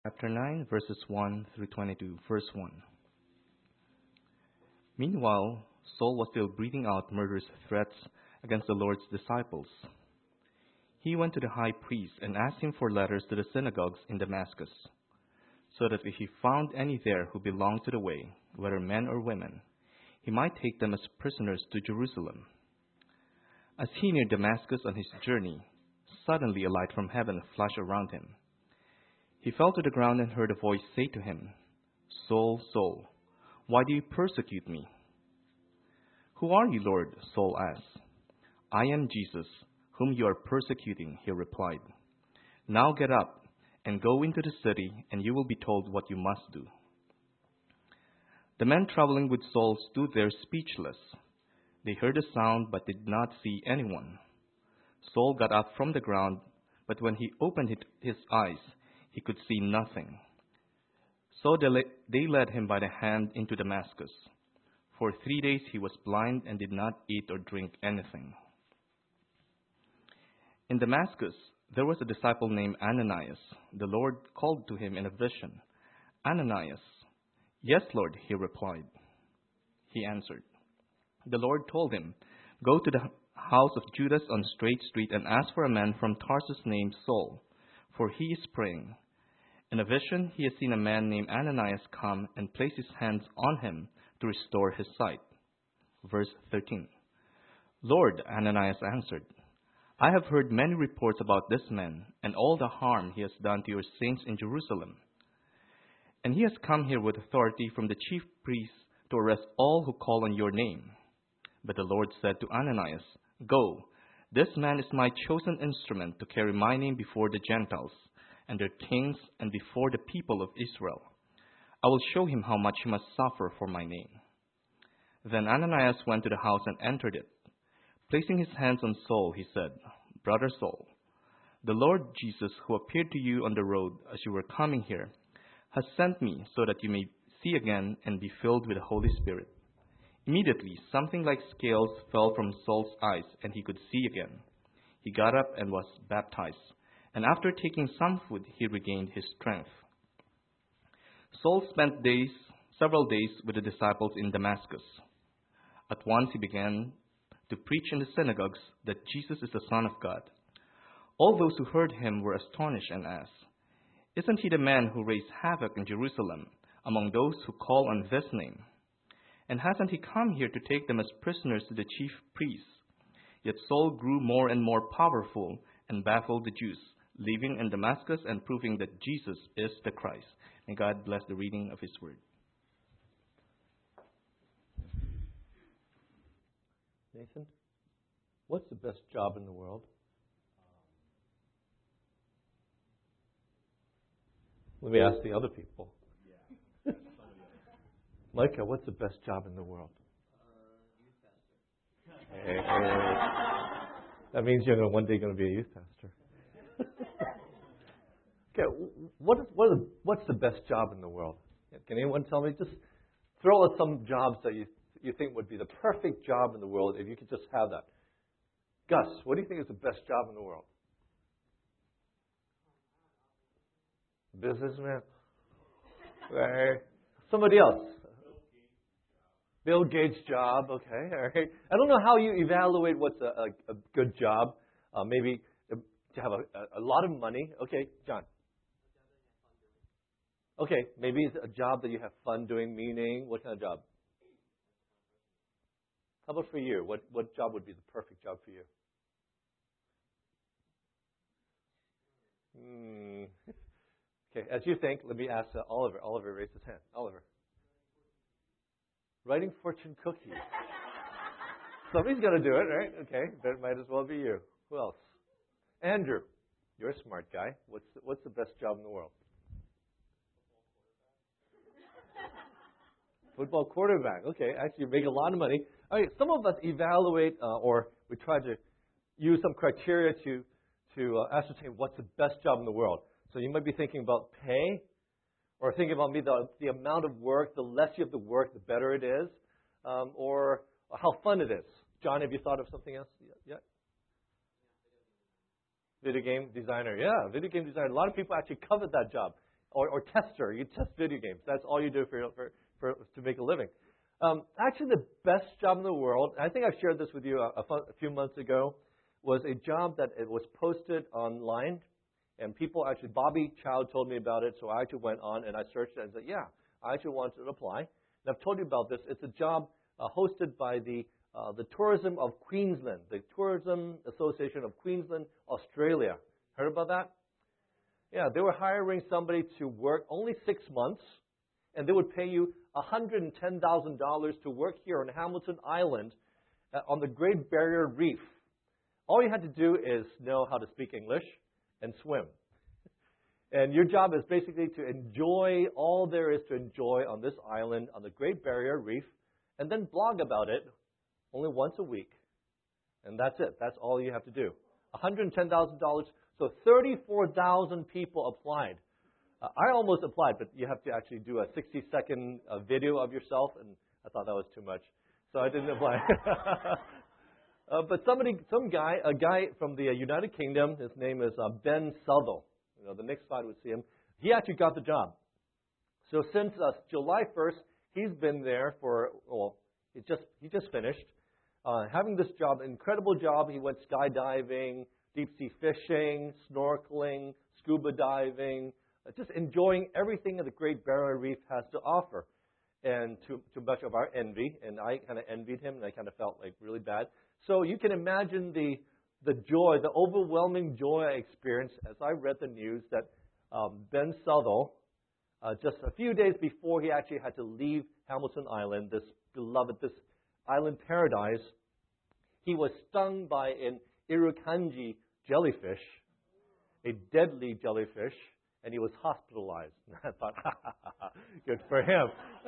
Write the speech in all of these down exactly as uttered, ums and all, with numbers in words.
Chapter nine, verses one through twenty-two. Verse one. Meanwhile, Saul was still breathing out murderous threats against the Lord's disciples. He went to the high priest and asked him for letters to the synagogues in Damascus, so that if he found any there who belonged to the way, whether men or women, he might take them as prisoners to Jerusalem. As he neared Damascus on his journey, suddenly a light from heaven flashed around him. He fell to the ground and heard a voice say to him, "Saul, Saul, why do you persecute me?" "Who are you, Lord?" Saul asked. "I am Jesus, whom you are persecuting," he replied. "Now get up and go into the city, and you will be told what you must do." The men traveling with Saul stood there speechless. They heard a sound but did not see anyone. Saul got up from the ground, but when he opened his eyes, he could see nothing. So they led him by the hand into Damascus. For three days he was blind and did not eat or drink anything. In Damascus, there was a disciple named Ananias. The Lord called to him in a vision, "Ananias." "Yes, Lord," he replied. He answered. The Lord told him, "Go to the house of Judas on Straight Street and ask for a man from Tarsus named Saul, for he is praying. In a vision, he has seen a man named Ananias come and place his hands on him to restore his sight." Verse thirteen. "Lord," Ananias answered, "I have heard many reports about this man and all the harm he has done to your saints in Jerusalem. And he has come here with authority from the chief priests to arrest all who call on your name." But the Lord said to Ananias, "Go, this man is my chosen instrument to carry my name before the Gentiles and their kings and before the people of Israel. I will show him how much he must suffer for my name." Then Ananias went to the house and entered it. Placing his hands on Saul, he said, "Brother Saul, the Lord Jesus, who appeared to you on the road as you were coming here, has sent me so that you may see again and be filled with the Holy Spirit." Immediately, something like scales fell from Saul's eyes, and he could see again. He got up and was baptized, and after taking some food, he regained his strength. Saul spent days, several days with the disciples in Damascus. At once he began to preach in the synagogues that Jesus is the Son of God. All those who heard him were astonished and asked, "Isn't he the man who raised havoc in Jerusalem among those who call on this name? And hasn't he come here to take them as prisoners to the chief priests?" Yet Saul grew more and more powerful and baffled the Jews, living in Damascus and proving that Jesus is the Christ. May God bless the reading of his word. Nathan, what's the best job in the world? Let me ask the other people. Micah, what's the best job in the world? Hey, that means you're one day going to be a youth pastor. Okay, what is, what is, what's the best job in the world? Can anyone tell me? Just throw out some jobs that you you think would be the perfect job in the world if you could just have that. Gus, what do you think is the best job in the world? Businessman. Right. Somebody else. Bill Gates' job. Okay. All right. I don't know how you evaluate what's a, a, a good job. Uh, maybe to have a, a, a lot of money. Okay, John. Okay, maybe it's a job that you have fun doing, meaning, what kind of job? How about for you? What what job would be the perfect job for you? Hmm. Okay, as you think, let me ask uh, Oliver. Oliver raised his hand. Oliver. Writing fortune cookies. Somebody's got to do it, right? Okay, that might as well be you. Who else? Andrew. You're a smart guy. What's the, what's the best job in the world? Football quarterback. Okay, actually, you make a lot of money. All right, some of us evaluate uh, or we try to use some criteria to to uh, ascertain what's the best job in the world. So you might be thinking about pay, or thinking about maybe the, the amount of work. The less you have to work, the better it is, um, or how fun it is. John, have you thought of something else yet? Video game designer. Yeah, video game designer. A lot of people actually covet that job. or, or tester. You test video games. That's all you do for, for, for to make a living. Um, actually, the best job in the world, I think I've shared this with you a, a, a few months ago, was a job that it was posted online. And people actually, Bobby Chow told me about it, so I actually went on and I searched it and said, yeah, I actually want to apply. And I've told you about this. It's a job uh, hosted by the uh, the Tourism of Queensland, the Tourism Association of Queensland, Australia. Heard about that? Yeah, they were hiring somebody to work only six months, and they would pay you one hundred ten thousand dollars to work here on Hamilton Island uh, on the Great Barrier Reef. All you had to do is know how to speak English and swim. And your job is basically to enjoy all there is to enjoy on this island, on the Great Barrier Reef, and then blog about it only once a week. And that's it. That's all you have to do. one hundred ten thousand dollars. So thirty-four thousand people applied. Uh, I almost applied, but you have to actually do a sixty-second uh, video of yourself, and I thought that was too much. So I didn't apply. uh, but somebody, some guy, a guy from the uh, United Kingdom, his name is uh, Ben Southall. You know, the next slide would see him. He actually got the job. So since uh, July first, he's been there for, well, he just he just finished uh, having this job, incredible job. He went skydiving, deep sea fishing, snorkeling, scuba diving, uh, just enjoying everything that the Great Barrier Reef has to offer. And to, to much of our envy, and I kind of envied him, and I kind of felt like really bad. So you can imagine the the joy, the overwhelming joy I experienced as I read the news that um, Ben Southall, uh, just a few days before he actually had to leave Hamilton Island, this beloved, this island paradise, he was stung by an irukandji jellyfish, a deadly jellyfish, and he was hospitalized. And I thought, ha, ha, ha, ha, good for him.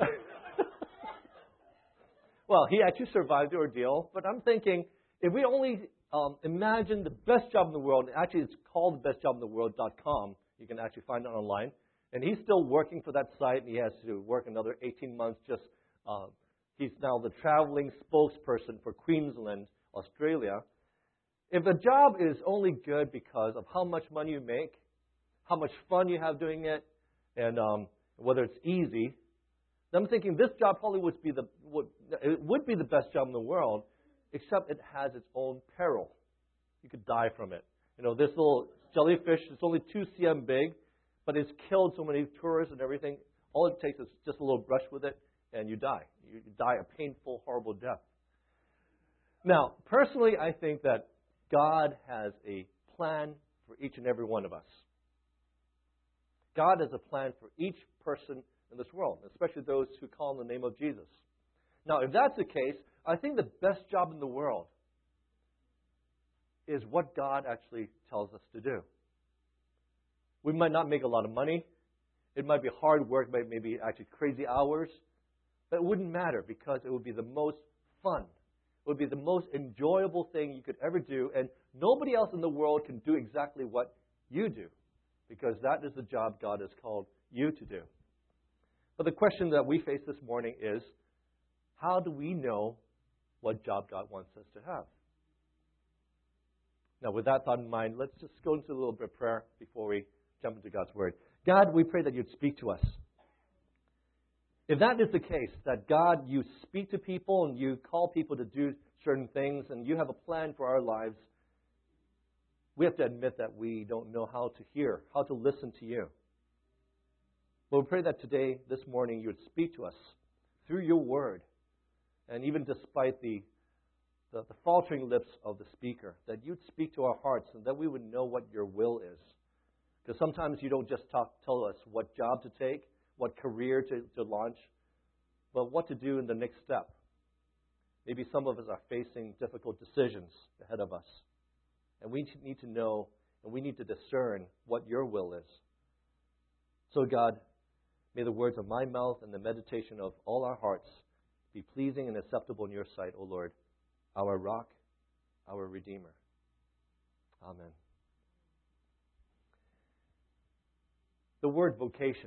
Well, he actually survived the ordeal, but I'm thinking, if we only um, imagine the best job in the world, actually it's called the best job in the world dot com, you can actually find it online, and he's still working for that site, and he has to work another eighteen months just, uh, he's now the traveling spokesperson for Queensland, Australia. If a job is only good because of how much money you make, how much fun you have doing it, and um, whether it's easy, I'm thinking this job probably would be the would, it would be the best job in the world, except it has its own peril. You could die from it. You know, this little jellyfish is only two centimeters big, but it's killed so many tourists and everything. All it takes is just a little brush with it, and you die. You die a painful, horrible death. Now, personally, I think that God has a plan for each and every one of us. God has a plan for each person in this world, especially those who call on the name of Jesus. Now, if that's the case, I think the best job in the world is what God actually tells us to do. We might not make a lot of money. It might be hard work, maybe actually crazy hours. But it wouldn't matter because it would be the most fun. It would be the most enjoyable thing you could ever do. And nobody else in the world can do exactly what you do, because that is the job God has called you to do. But the question that we face this morning is, how do we know what job God wants us to have? Now, with that thought in mind, let's just go into a little bit of prayer before we jump into God's Word. God, we pray that you'd speak to us. If that is the case, that God, you speak to people and you call people to do certain things and you have a plan for our lives, we have to admit that we don't know how to hear, how to listen to you. But we pray that today, this morning, you would speak to us through your word. And even despite the, the, the faltering lips of the speaker, that you'd speak to our hearts and that we would know what your will is. Because sometimes you don't just talk, tell us what job to take, what career to, to launch, but what to do in the next step. Maybe some of us are facing difficult decisions ahead of us. And we need to know and we need to discern what your will is. So God, may the words of my mouth and the meditation of all our hearts be pleasing and acceptable in your sight, O Lord, our rock, our Redeemer. Amen. The word vocation.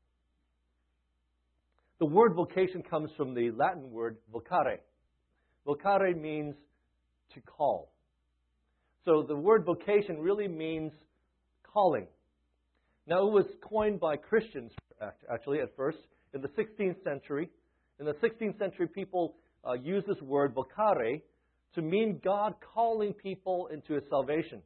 The word vocation comes from the Latin word vocare. Vocare means to call. So the word vocation really means calling. Now, it was coined by Christians, actually, at first, in the sixteenth century. In the sixteenth century, people uh, used this word, vocare, to mean God calling people into His salvation.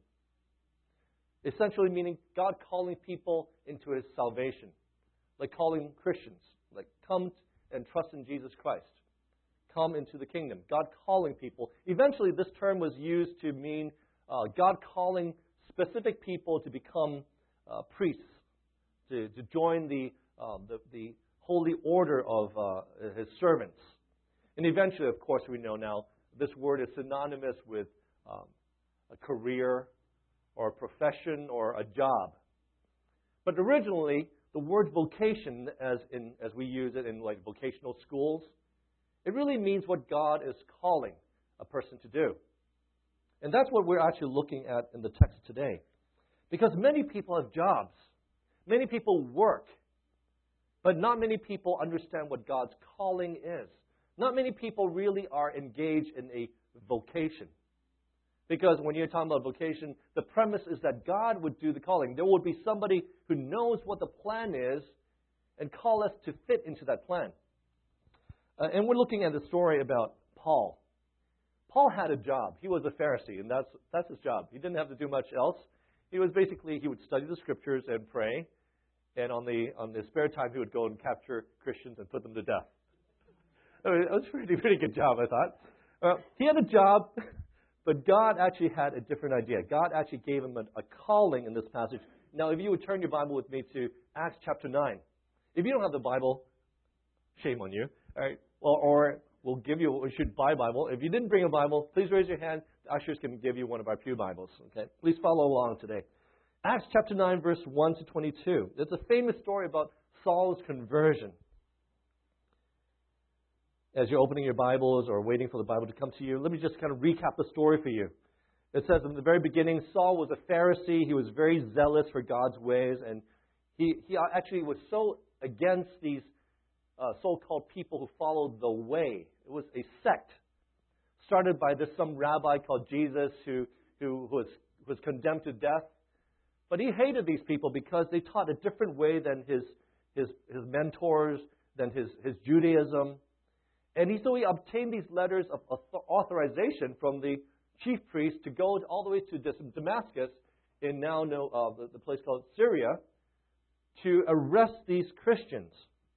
Essentially meaning God calling people into His salvation. Like calling Christians, like come and trust in Jesus Christ. Come into the kingdom. God calling people. Eventually, this term was used to mean uh, God calling specific people to become uh, priests, to, to join the, uh, the the holy order of uh, His servants. And eventually, of course, we know now this word is synonymous with um, a career or a profession or a job. But originally, the word vocation, as in as we use it in like vocational schools, it really means what God is calling a person to do. And that's what we're actually looking at in the text today. Because many people have jobs. Many people work. But not many people understand what God's calling is. Not many people really are engaged in a vocation. Because when you're talking about vocation, the premise is that God would do the calling. There would be somebody who knows what the plan is and call us to fit into that plan. Uh, and we're looking at the story about Paul. Paul had a job. He was a Pharisee, and that's that's his job. He didn't have to do much else. He was basically, he would study the scriptures and pray, and on the on the spare time, he would go and capture Christians and put them to death. I mean, it was a pretty, pretty good job, I thought. Uh, he had a job, but God actually had a different idea. God actually gave him a, a calling in this passage. Now, if you would turn your Bible with me to Acts chapter nine. If you don't have the Bible, shame on you. All right. Well, or we'll give you, we should buy a Bible. If you didn't bring a Bible, please raise your hand. The ushers can give you one of our pew Bibles. Okay. Please follow along today. Acts chapter nine, verse one to twenty-two. It's a famous story about Saul's conversion. As you're opening your Bibles or waiting for the Bible to come to you, let me just kind of recap the story for you. It says in the very beginning, Saul was a Pharisee. He was very zealous for God's ways, and he, he actually was so against these uh, so-called people who followed the way. It was a sect started by this some rabbi called Jesus who, who was, was condemned to death. But he hated these people because they taught a different way than his, his, his mentors, than his, his Judaism. And he, so he obtained these letters of authorization from the chief priest to go all the way to Damascus, in now know, uh, the, the place called Syria, to arrest these Christians.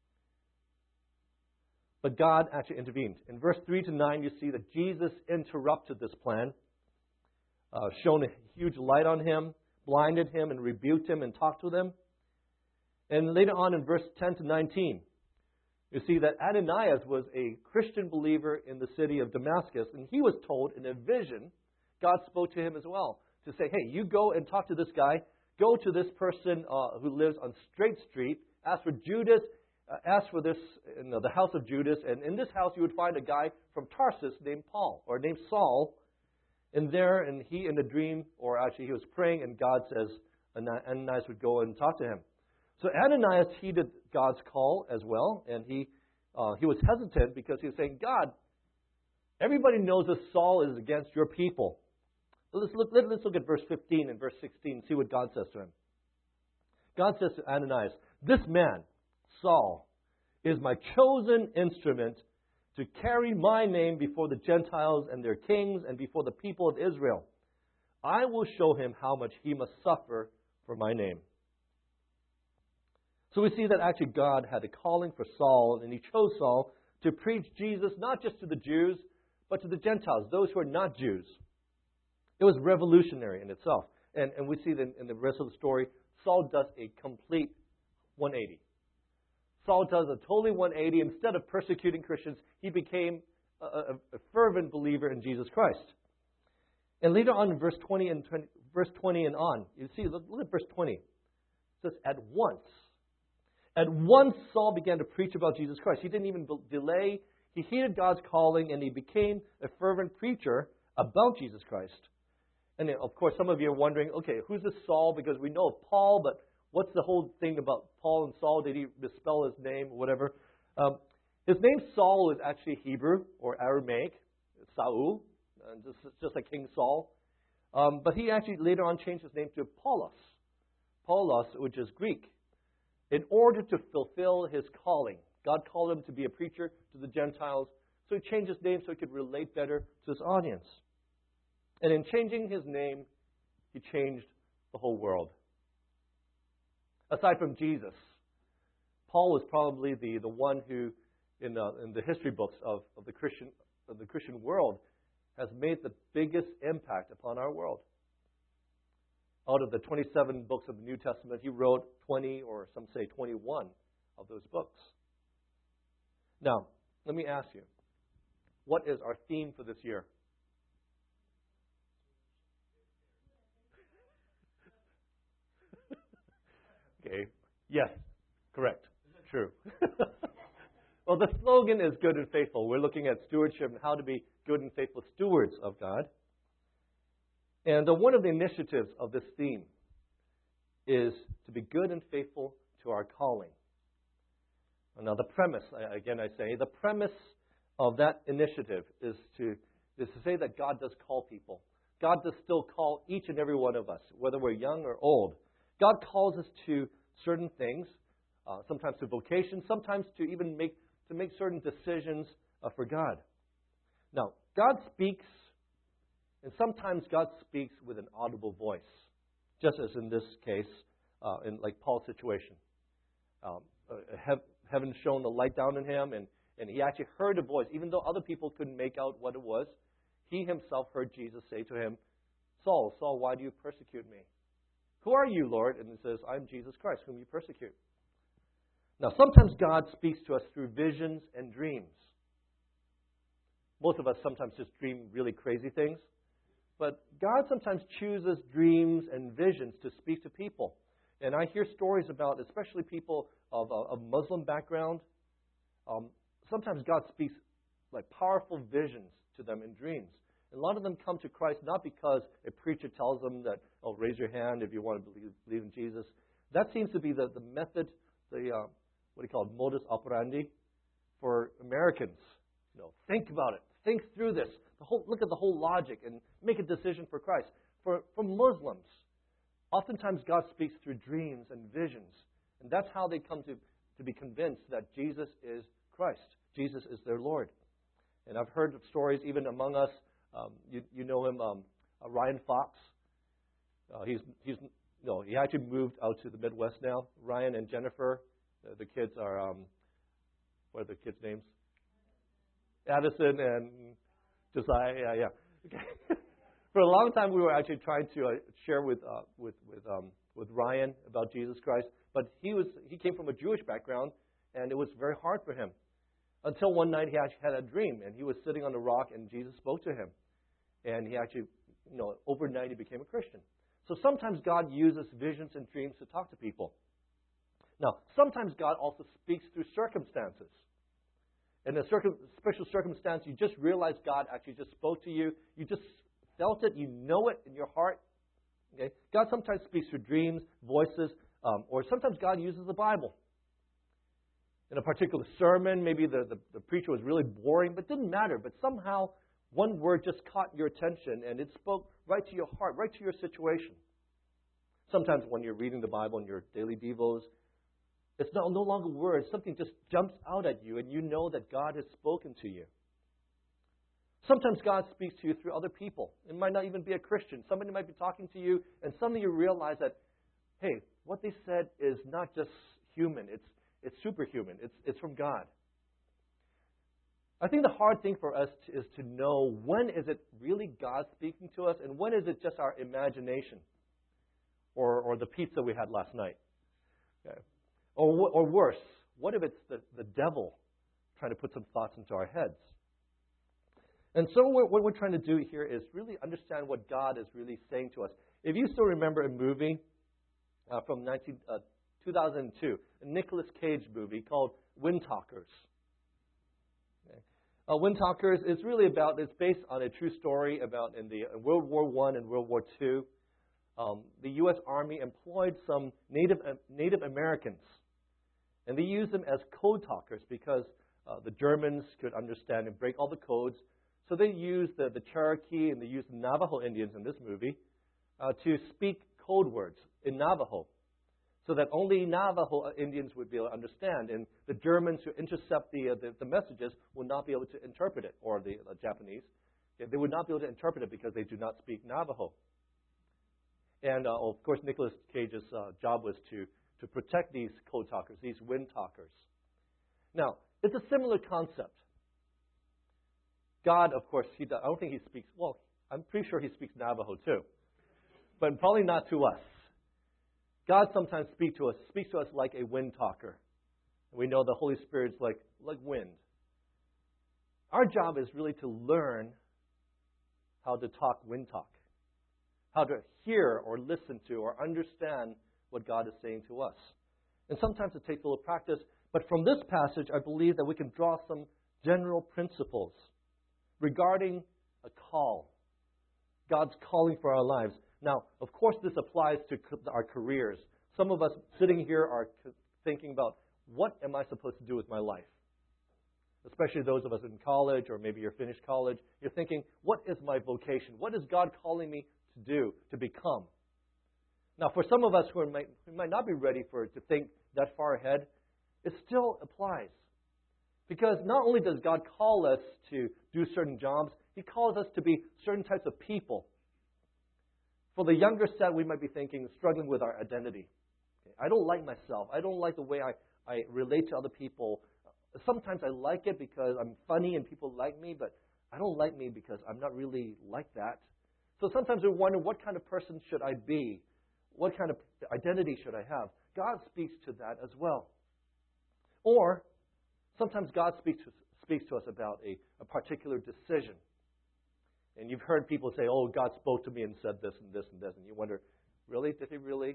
But God actually intervened. In verse three to nine, you see that Jesus interrupted this plan, uh, shone a huge light on him, blinded him and rebuked him and talked with him. And later on in verse ten to nineteen, you see that Ananias was a Christian believer in the city of Damascus, and he was told in a vision, God spoke to him as well, to say, hey, you go and talk to this guy, go to this person uh, who lives on Straight Street, ask for Judas, uh, ask for this, you know, the house of Judas, and in this house you would find a guy from Tarsus named Paul, or named Saul, and there, and he in a dream, or actually he was praying, and God says Ananias would go and talk to him. So Ananias heeded God's call as well, and he uh, he was hesitant because he was saying, God, everybody knows that Saul is against your people. Let's look, let's look at verse fifteen and verse sixteen and see what God says to him. God says to Ananias, this man, Saul, is my chosen instrument to carry my name before the Gentiles and their kings and before the people of Israel. I will show him how much he must suffer for my name. So we see that actually God had a calling for Saul, and he chose Saul to preach Jesus not just to the Jews, but to the Gentiles, those who are not Jews. It was revolutionary in itself. And, and we see that in the rest of the story, Saul does a complete one eighty. Saul does a totally one eighty. Instead of persecuting Christians, he became a, a, a fervent believer in Jesus Christ. And later on in verse twenty and twenty, verse twenty and on, you see, look, look at verse twenty. It says, at once. At once Saul began to preach about Jesus Christ. He didn't even delay. He heeded God's calling, and he became a fervent preacher about Jesus Christ. And of course, some of you are wondering, okay, who's this Saul? Because we know of Paul, but what's the whole thing about Paul and Saul? Did he misspell his name or whatever? Um, his name Saul is actually Hebrew or Aramaic, Saul, uh, just, just like King Saul. Um, but he actually later on changed his name to Paulus. Paulos, which is Greek, in order to fulfill his calling. God called him to be a preacher to the Gentiles, so he changed his name so he could relate better to his audience. And in changing his name, he changed the whole world. Aside from Jesus, Paul was probably the, the one who, in the, in the history books of, of, the Christian, of the Christian world, has made the biggest impact upon our world. Out of the twenty-seven books of the New Testament, he wrote twenty, or some say twenty-one, of those books. Now, let me ask you, what is our theme for this year? Okay. Yes. Correct. True. Well, the slogan is good and faithful. We're looking at stewardship and how to be good and faithful stewards of God. And uh, one of the initiatives of this theme is to be good and faithful to our calling. Now, the premise, again I say, the premise of that initiative is to, is to say that God does call people. God does still call each and every one of us, whether we're young or old. God calls us to certain things, uh, sometimes to vocation, sometimes to even make to make certain decisions uh, for God. Now, God speaks, and sometimes God speaks with an audible voice, just as in this case, uh, in like Paul's situation. Um, uh, hev- heaven shone the light down on him, and, and he actually heard a voice, even though other people couldn't make out what it was. He himself heard Jesus say to him, "Saul, Saul, why do you persecute me? Who are you, Lord?" And he says, "I'm Jesus Christ, whom you persecute." Now, sometimes God speaks to us through visions and dreams. Most of us sometimes just dream really crazy things. But God sometimes chooses dreams and visions to speak to people. And I hear stories about, especially people of a Muslim background. Um, sometimes God speaks like powerful visions to them in dreams. And a lot of them come to Christ not because a preacher tells them that, "Oh, raise your hand if you want to believe, believe in Jesus." That seems to be the, the method, the uh, what do you call it, modus operandi for Americans. You know, think about it. Think through this. The whole, look at the whole logic and make a decision for Christ. For, for Muslims, oftentimes God speaks through dreams and visions. And that's how they come to, to be convinced that Jesus is Christ. Jesus is their Lord. And I've heard of stories even among us. Um, you, you know him, um, uh, Ryan Fox. Uh, he's, he's, no, he actually moved out to the Midwest now. Ryan and Jennifer. The, the kids are, um, what are the kids' names? Addison and Josiah. Yeah, yeah. Okay. For a long time, we were actually trying to uh, share with uh, with with um, with Ryan about Jesus Christ, but he was he came from a Jewish background, and it was very hard for him. Until one night, he actually had a dream, and he was sitting on a rock, and Jesus spoke to him, and he actually, you know, overnight he became a Christian. So sometimes God uses visions and dreams to talk to people. Now, sometimes God also speaks through circumstances. In a circum- special circumstance, you just realize God actually just spoke to you. You just felt it. You know it in your heart. Okay? God sometimes speaks through dreams, voices, um, or sometimes God uses the Bible. In a particular sermon, maybe the, the, the preacher was really boring, but it didn't matter. But somehow, one word just caught your attention, and it spoke right to your heart, right to your situation. Sometimes when you're reading the Bible in your daily devos, it's no, no longer words. Something just jumps out at you, and you know that God has spoken to you. Sometimes God speaks to you through other people. It might not even be a Christian. Somebody might be talking to you, and suddenly you realize that, hey, what they said is not just human. It's it's superhuman. It's it's from God. I think the hard thing for us to, is to know when is it really God speaking to us, and when is it just our imagination, or or the pizza we had last night. Okay. Or, or worse, what if it's the, the devil trying to put some thoughts into our heads? And so what, what we're trying to do here is really understand what God is really saying to us. If you still remember a movie uh, from nineteen, uh, two thousand two, a Nicolas Cage movie called Wind Talkers. Okay. Uh, Wind Talkers is really about, it's based on a true story about in the in World War One and World War Two. Um, the U S Army employed some Native uh, Native Americans. And they used them as code talkers because uh, the Germans could understand and break all the codes. So they used the, the Cherokee and they used the Navajo Indians in this movie uh, to speak code words in Navajo. so that only Navajo Indians would be able to understand, and the Germans who intercept the, uh, the, the messages will not be able to interpret it, or the, the Japanese. Okay, they would not be able to interpret it because they do not speak Navajo. And, uh, of course, Nicolas Cage's uh, job was to, to protect these code talkers, these wind talkers. Now, it's a similar concept. God, of course, he does, I don't think he speaks, well, I'm pretty sure he speaks Navajo too, but probably not to us. God sometimes speaks to us, speaks to us like a wind talker. We know the Holy Spirit's like, like wind. Our job is really to learn how to talk wind talk, how to hear or listen to or understand what God is saying to us. And sometimes it takes a little practice, but from this passage, I believe that we can draw some general principles regarding a call, God's calling for our lives. Now, of course, this applies to our careers. Some of us sitting here are thinking about, what am I supposed to do with my life? Especially those of us in college, or maybe you're finished college. You're thinking, what is my vocation? What is God calling me to do, to become? Now, for some of us who might, who might not be ready for it to think that far ahead, it still applies. Because not only does God call us to do certain jobs, He calls us to be certain types of people. For the younger set, we might be thinking, struggling with our identity. Okay, I don't like myself. I don't like the way I, I relate to other people. Sometimes I like it because I'm funny and people like me, but I don't like me because I'm not really like that. So sometimes we wonder, what kind of person should I be? What kind of identity should I have? God speaks to that as well. Or sometimes God speaks to, speaks to us about a, a particular decision. And you've heard people say, oh, God spoke to me and said this and this and this. And you wonder, really? Did He really?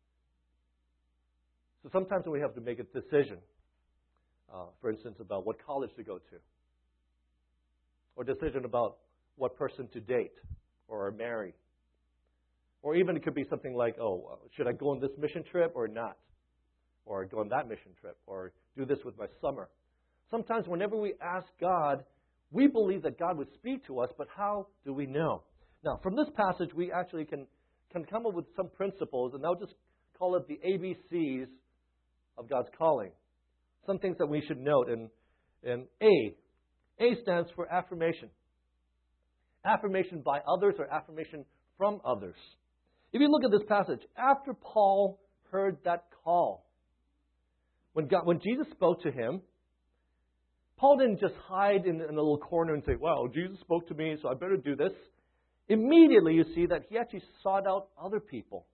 So sometimes we have to make a decision. Uh, for instance, about what college to go to. Or decision about what person to date or marry. Or even it could be something like, oh, should I go on this mission trip or not? Or go on that mission trip? Or do this with my summer? Sometimes whenever we ask God, we believe that God would speak to us, but how do we know? Now, from this passage, we actually can, can come up with some principles, and I'll just call it the A B Cs of God's calling. Some things that we should note. And, and A, A stands for affirmation. Affirmation by others or affirmation from others. If you look at this passage, after Paul heard that call, when God, when Jesus spoke to him, Paul didn't just hide in, in a little corner and say, well, Jesus spoke to me, so I better do this. Immediately you see that he actually sought out other people.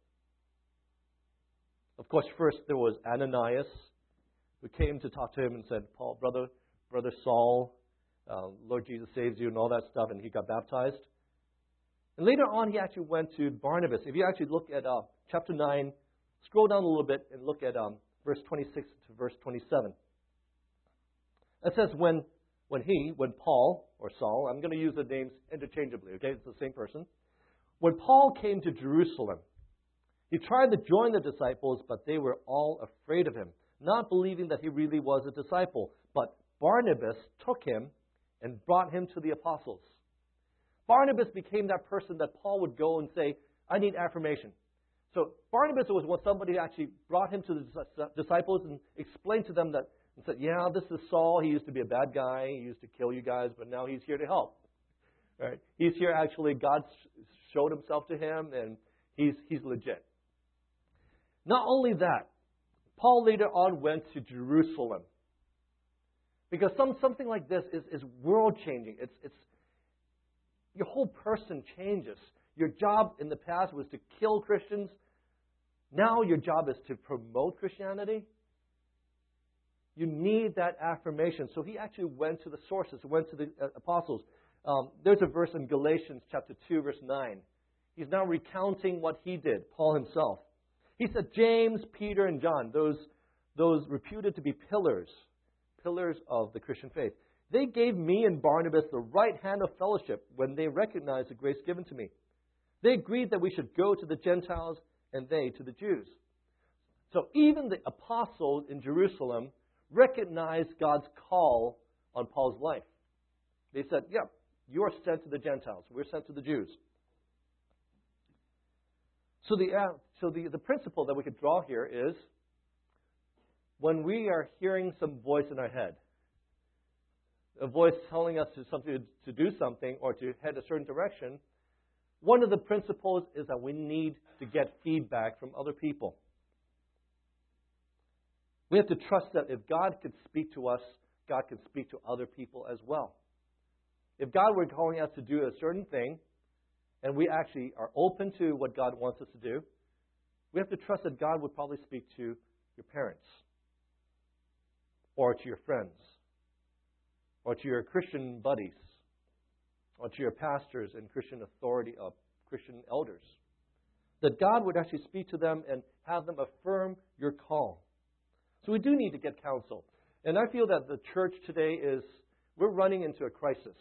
Of course, first there was Ananias, who came to talk to him and said, Paul, brother, brother Saul, uh, Lord Jesus saves you and all that stuff, and he got baptized. And later on, he actually went to Barnabas. If you actually look at uh, chapter nine, scroll down a little bit and look at um, verse twenty-six to verse twenty-seven. It says, when when he, when Paul, or Saul, I'm going to use the names interchangeably, okay? It's the same person. When Paul came to Jerusalem, he tried to join the disciples, but they were all afraid of him, not believing that he really was a disciple. But Barnabas took him and brought him to the apostles. Barnabas became that person that Paul would go and say, I need affirmation. So Barnabas was when somebody actually brought him to the disciples and explained to them that, and said, yeah, this is Saul. He used to be a bad guy. He used to kill you guys, but now he's here to help. Right? He's here actually. God showed himself to him, and he's he's legit. Not only that, Paul later on went to Jerusalem. Because some something like this is, is world-changing. It's it's your whole person changes. Your job in the past was to kill Christians. Now your job is to promote Christianity. You need that affirmation. So he actually went to the sources, went to the uh, apostles. Um, there's a verse in Galatians chapter two, verse nine. He's now recounting what he did, Paul himself. He said, James, Peter, and John, those, those reputed to be pillars, pillars of the Christian faith, they gave me and Barnabas the right hand of fellowship when they recognized the grace given to me. They agreed that we should go to the Gentiles and they to the Jews. So even the apostles in Jerusalem recognized God's call on Paul's life. They said, yeah, you're sent to the Gentiles. We're sent to the Jews. So the uh, so the, the principle that we could draw here is when we are hearing some voice in our head, a voice telling us to something to do something or to head a certain direction, one of the principles is that we need to get feedback from other people. We have to trust that if God could speak to us, God can speak to other people as well. If God were calling us to do a certain thing, and we actually are open to what God wants us to do, we have to trust that God would probably speak to your parents, or to your friends, or to your Christian buddies, or to your pastors and Christian authority of Christian elders. That God would actually speak to them and have them affirm your call. So we do need to get counsel. And I feel that the church today is, we're running into a crisis.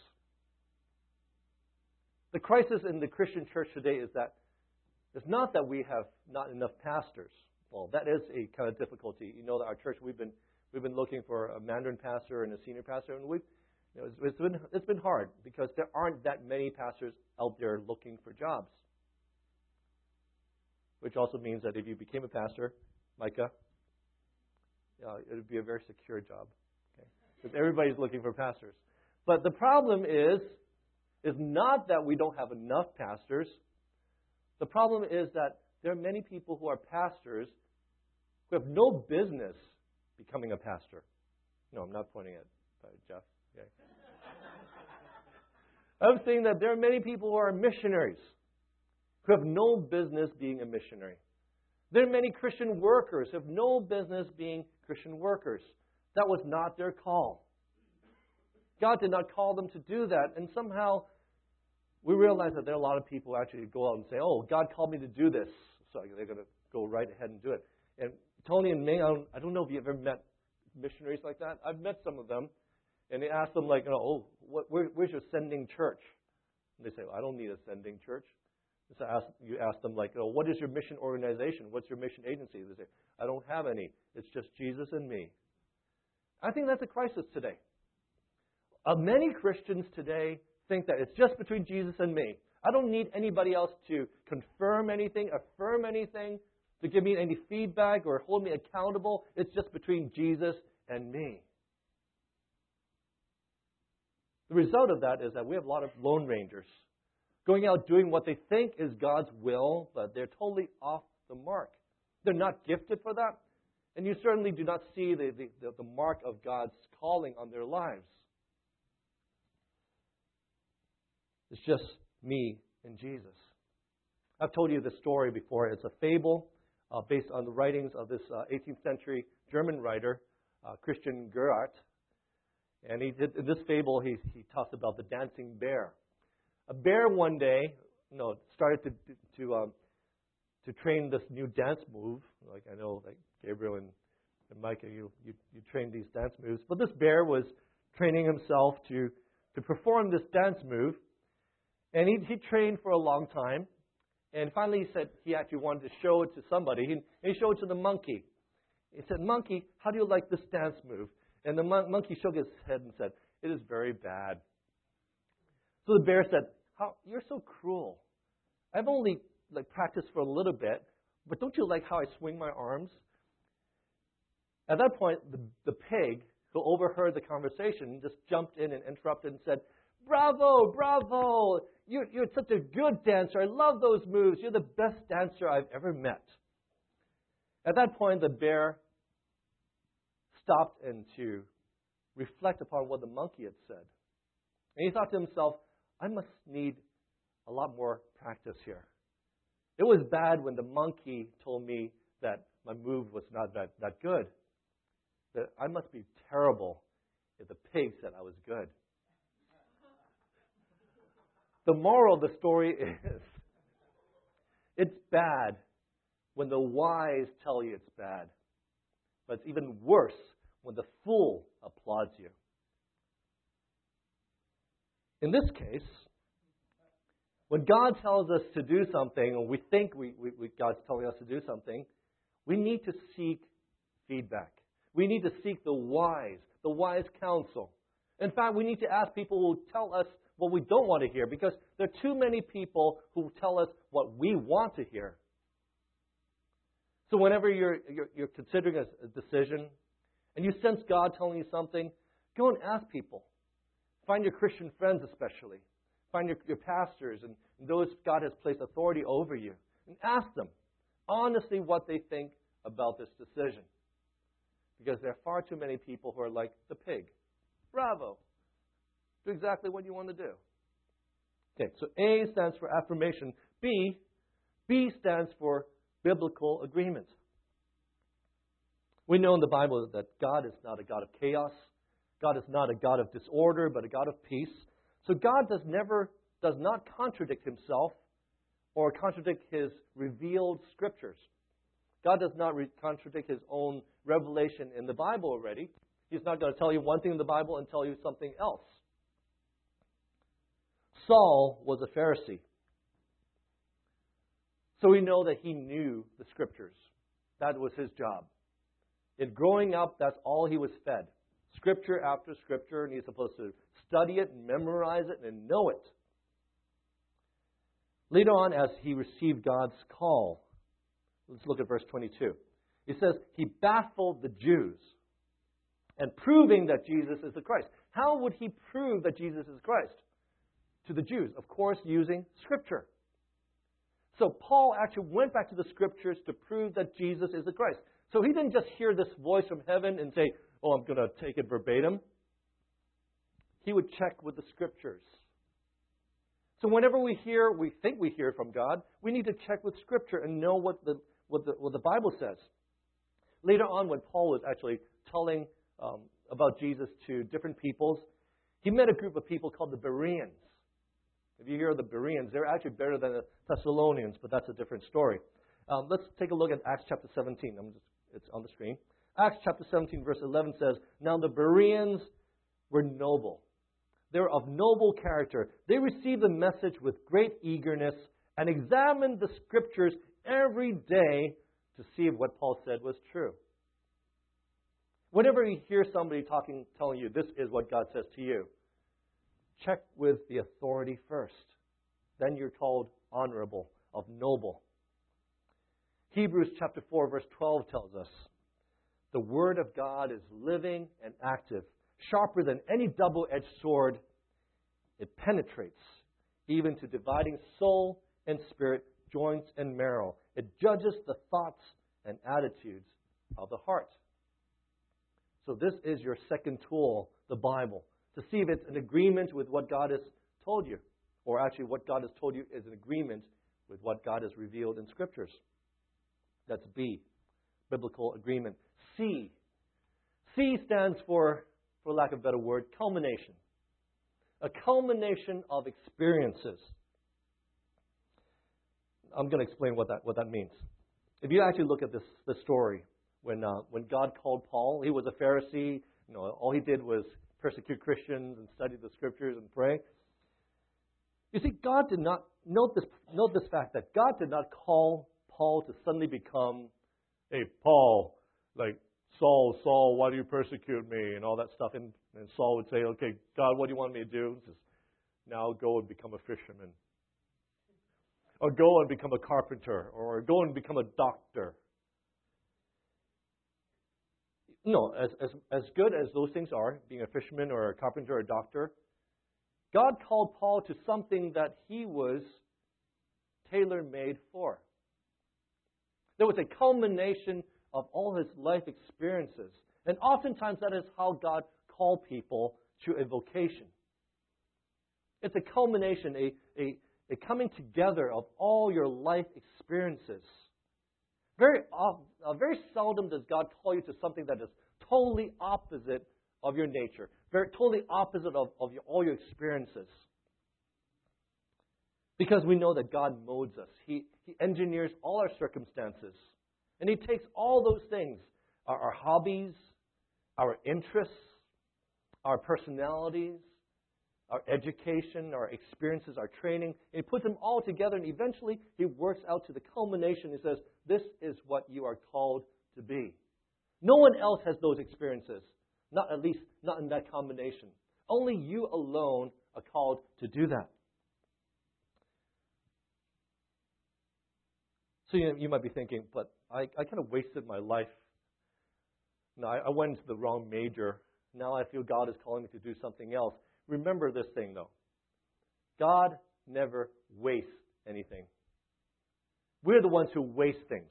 The crisis in the Christian church today is that it's not that we have not enough pastors. Well, that is a kind of difficulty. You know that our church, we've been we've been looking for a Mandarin pastor and a senior pastor, and we've you know, it's, it's been it's been hard because there aren't that many pastors out there looking for jobs. Which also means that if you became a pastor, Micah, uh, it would be a very secure job, okay? Because everybody's looking for pastors. But the problem is, is not that we don't have enough pastors. The problem is that there are many people who are pastors who have no business becoming a pastor. No, I'm not pointing at uh, Jeff. Okay. I'm saying that there are many people who are missionaries who have no business being a missionary. There are many Christian workers who have no business being Christian workers. That was not their call. God did not call them to do that. And somehow we realize that there are a lot of people who actually go out and say, oh, God called me to do this. So they're going to go right ahead and do it. And Tony and Ming, I don't, I don't know if you've ever met missionaries like that. I've met some of them. And they ask them like, oh, what, where, where's your sending church? And they say, well, I don't need a sending church. So ask, you ask them like, oh, what is your mission organization? What's your mission agency? They say, I don't have any. It's just Jesus and me. I think that's a crisis today. Uh, many Christians today think that it's just between Jesus and me. I don't need anybody else to confirm anything, affirm anything, to give me any feedback or hold me accountable. It's just between Jesus and me. The result of that is that we have a lot of lone rangers going out doing what they think is God's will, but they're totally off the mark. They're not gifted for that, and you certainly do not see the, the, the mark of God's calling on their lives. It's just me and Jesus. I've told you this story before. It's a fable uh, based on the writings of this uh, eighteenth century German writer, uh, Christian Gerhardt. And he did, in this fable, he, he talks about the dancing bear. A bear one day, you know, started to to um, to train this new dance move. Like I know, like Gabriel and, and Micah, you, you you trained these dance moves. But this bear was training himself to to perform this dance move, and he he trained for a long time. And finally, he said he actually wanted to show it to somebody. He, he showed it to the monkey. He said, "Monkey, how do you like this dance move?" And the mon- monkey shook his head and said, "It is very bad." So the bear said, How, you're so cruel. I've only like practiced for a little bit, but don't you like how I swing my arms? At that point, the, the pig, who overheard the conversation, just jumped in and interrupted and said, "Bravo, bravo! You're, you're such a good dancer. I love those moves. You're the best dancer I've ever met." At that point, the bear stopped and to reflect upon what the monkey had said. And he thought to himself, I must need a lot more practice here. It was bad when the monkey told me that my move was not that, that good. That I must be terrible if the pig said I was good. The moral of the story is, it's bad when the wise tell you it's bad. But it's even worse when the fool applauds you. In this case, when God tells us to do something, or we think we, we, we, God's telling us to do something, we need to seek feedback. We need to seek the wise, the wise counsel. In fact, we need to ask people who tell us what we don't want to hear, because there are too many people who tell us what we want to hear. So whenever you're, you're, you're considering a, a decision and you sense God telling you something, go and ask people. Find your Christian friends especially. Find your, your pastors and those God has placed authority over you. And ask them honestly what they think about this decision. Because there are far too many people who are like the pig. Bravo. Do exactly what you want to do. Okay, so A stands for affirmation. B, B stands for biblical agreement. We know in the Bible that God is not a God of chaos. God is not a God of disorder, but a God of peace. So God does never does not contradict himself or contradict his revealed scriptures. God does not re- contradict his own revelation in the Bible already. He's not going to tell you one thing in the Bible and tell you something else. Saul was a Pharisee. So we know that he knew the scriptures. That was his job. In growing up, that's all he was fed. Scripture after scripture, and he's supposed to study it and memorize it and know it. Later on, as he received God's call, let's look at verse twenty-two. It says, he baffled the Jews and proving that Jesus is the Christ. How would he prove that Jesus is Christ to the Jews? Of course, using Scripture. So Paul actually went back to the Scriptures to prove that Jesus is the Christ. So he didn't just hear this voice from heaven and say, oh, I'm going to take it verbatim. He would check with the Scriptures. So whenever we hear, we think we hear from God, we need to check with Scripture and know what the what the, what the Bible says. Later on, when Paul was actually telling um, about Jesus to different peoples, he met a group of people called the Bereans. If you hear of the Bereans, they're actually better than the Thessalonians, but that's a different story. Um, let's take a look at Acts chapter seventeen. I'm just, it's on the screen. Acts chapter seventeen, verse eleven says, now the Bereans were noble. They were of noble character. They received the message with great eagerness and examined the Scriptures every day to see if what Paul said was true. Whenever you hear somebody talking, telling you this is what God says to you, check with the authority first. Then you're called honorable, of noble. Hebrews chapter four, verse twelve tells us, the Word of God is living and active, sharper than any double-edged sword. It penetrates even to dividing soul and spirit, joints and marrow. It judges the thoughts and attitudes of the heart. So this is your second tool, the Bible, to see if it's in agreement with what God has told you. Or actually what God has told you is in agreement with what God has revealed in Scriptures. That's B, biblical agreement. C. C stands for, for lack of a better word, culmination. A culmination of experiences. I'm going to explain what that what that means. If you actually look at this, this story, when uh, when God called Paul, he was a Pharisee. You know, all he did was persecute Christians and study the Scriptures and pray. You see, God did not note this note this fact that God did not call Paul to suddenly become, hey, Paul, like Saul, Saul, why do you persecute me? And all that stuff. And, and Saul would say, okay, God, what do you want me to do? He says, now go and become a fisherman. Or go and become a carpenter. Or go and become a doctor. No, as, as, as good as those things are, being a fisherman or a carpenter or a doctor, God called Paul to something that he was tailor-made for. There was a culmination of all his life experiences. And oftentimes that is how God called people to a vocation. It's a culmination, a, a, a coming together of all your life experiences. Very, uh, very seldom does God call you to something that is totally opposite of your nature. Very totally opposite of, of your, all your experiences. Because we know that God molds us. He, he engineers all our circumstances. And He takes all those things, our, our hobbies, our interests, our personalities, our education, our experiences, our training, and He puts them all together, and eventually He works out to the culmination. He says, this is what you are called to be. No one else has those experiences, not at least not in that combination. Only you alone are called to do that. So you, you might be thinking, but I, I kind of wasted my life. No, I, I went into the wrong major. Now I feel God is calling me to do something else. Remember this thing, though. God never wastes anything. We're the ones who waste things.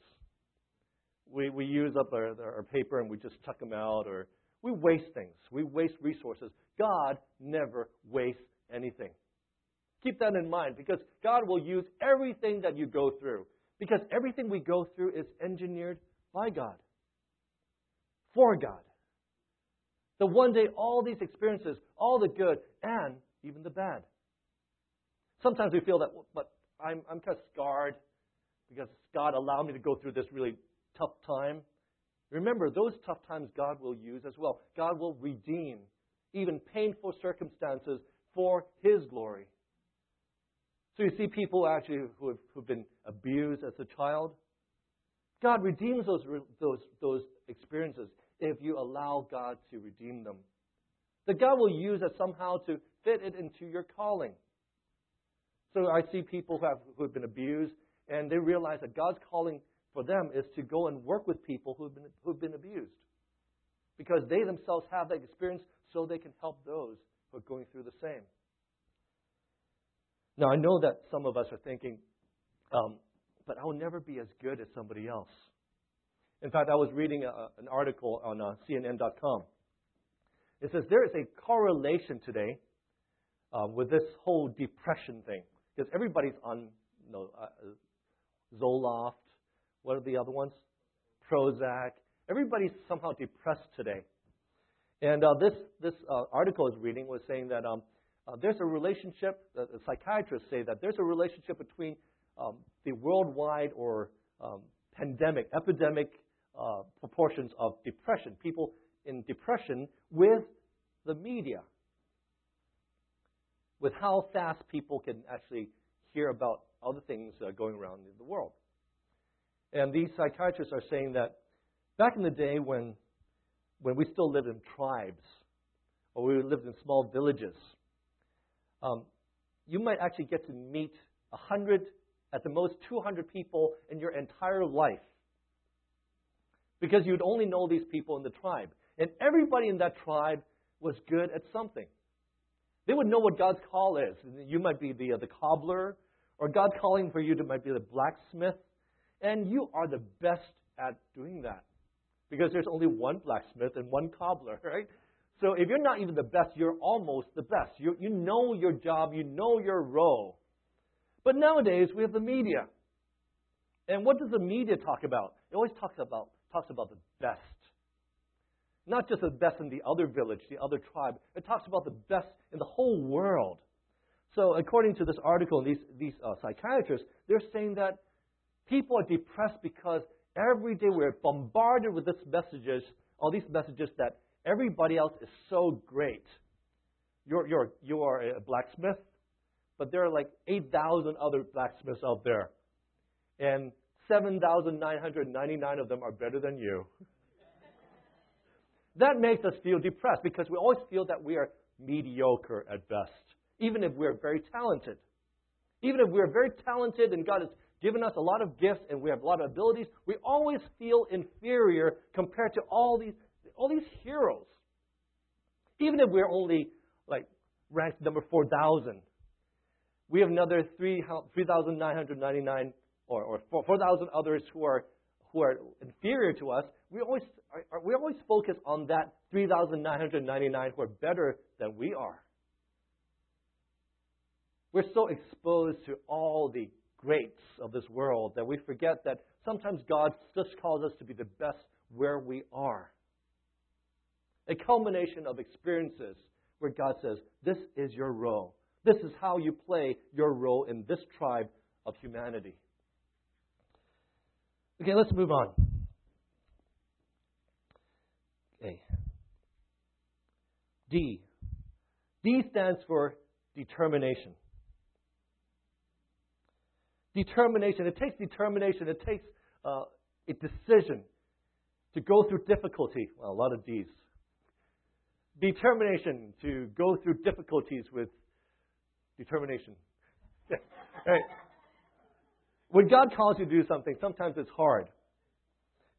We we use up our, our paper and we just chuck them out, or we waste things. We waste resources. God never wastes anything. Keep that in mind, because God will use everything that you go through. Because everything we go through is engineered by God. For God. So one day, all these experiences, all the good and even the bad. Sometimes we feel that, but I'm, I'm kind of scarred because God allowed me to go through this really tough time. Remember, those tough times God will use as well. God will redeem even painful circumstances for His glory. So you see people actually who have who've been abused as a child. God redeems those, those, those experiences if you allow God to redeem them. That God will use it somehow to fit it into your calling. So I see people who have, who have been abused, and they realize that God's calling for them is to go and work with people who have been, who have been abused. Because they themselves have that experience, so they can help those who are going through the same. Now, I know that some of us are thinking, um, but I will never be as good as somebody else. In fact, I was reading a, an article on uh, C N N dot com. It says there is a correlation today uh, with this whole depression thing. Because everybody's on you know, uh, Zoloft. What are the other ones? Prozac. Everybody's somehow depressed today. And uh, this, this uh, article I was reading was saying that um, uh, there's a relationship, uh, the psychiatrists say that there's a relationship between um, the worldwide or um, pandemic, epidemic uh, proportions of depression, people in depression, with the media, with how fast people can actually hear about other things uh, going around in the world. And these psychiatrists are saying that back in the day when when we still lived in tribes, or we lived in small villages, um, you might actually get to meet a hundred, at the most two hundred people in your entire life. Because you'd only know these people in the tribe. And everybody in that tribe was good at something. They would know what God's call is. You might be the, uh, the cobbler, or God's calling for you to might be the blacksmith. And you are the best at doing that. Because there's only one blacksmith and one cobbler, right? So if you're not even the best, you're almost the best. You, you know your job. You know your role. But nowadays, we have the media. And what does the media talk about? It always talks about, talks about the best. Not just the best in the other village, the other tribe. It talks about the best in the whole world. So according to this article, these, these uh, psychiatrists, they're saying that people are depressed because every day we're bombarded with these messages, all these messages that everybody else is so great. You're, you're, you are a blacksmith, but there are like eight thousand other blacksmiths out there. And seven thousand nine hundred ninety-nine of them are better than you. That makes us feel depressed because we always feel that we are mediocre at best, even if we're very talented. Even if we're very talented and God has given us a lot of gifts and we have a lot of abilities, we always feel inferior compared to all these all these heroes. Even if we're only like ranked number four thousand, we have another three thousand nine hundred ninety-nine or, or four thousand others who are who are inferior to us. We always are, we always focus on that three thousand nine hundred ninety-nine who are better than we are. We're so exposed to all the greats of this world that we forget that sometimes God just calls us to be the best where we are. A culmination of experiences where God says, this is your role. This is how you play your role in this tribe of humanity. Okay, let's move on. Okay. D. D stands for determination. Determination. It takes determination. It takes uh, a decision to go through difficulty. Well, a lot of D's. Determination to go through difficulties with determination. Right. When God calls you to do something, sometimes it's hard.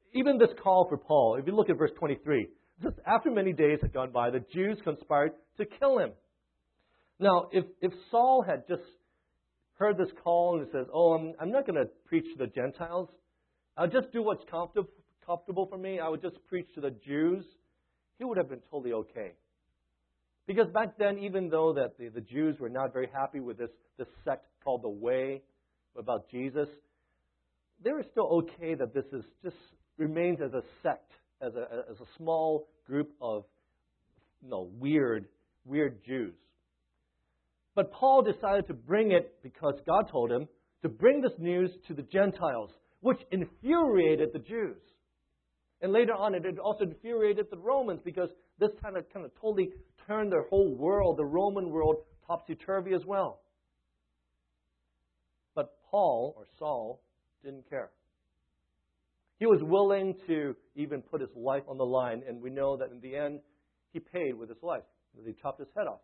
even this call for Paul, if you look at verse twenty-three, it says, after many days had gone by, the Jews conspired to kill him. Now, if, if Saul had just heard this call and says, oh, I'm, I'm not going to preach to the Gentiles. I'll just do what's comfortable, comfortable for me. I would just preach to the Jews. He would have been totally okay. Because back then, even though that the, the Jews were not very happy with this, this sect called the Way about Jesus, they were still okay that this is just remains as a sect, as a, as a small group of you know, weird, weird Jews. But Paul decided to bring it because God told him to bring this news to the Gentiles, which infuriated the Jews. And later on, it also infuriated the Romans because this kind of kind of totally turned their whole world, the Roman world, topsy-turvy as well. But Paul, or Saul, didn't care. He was willing to even put his life on the line, and we know that in the end, he paid with his life. He chopped his head off.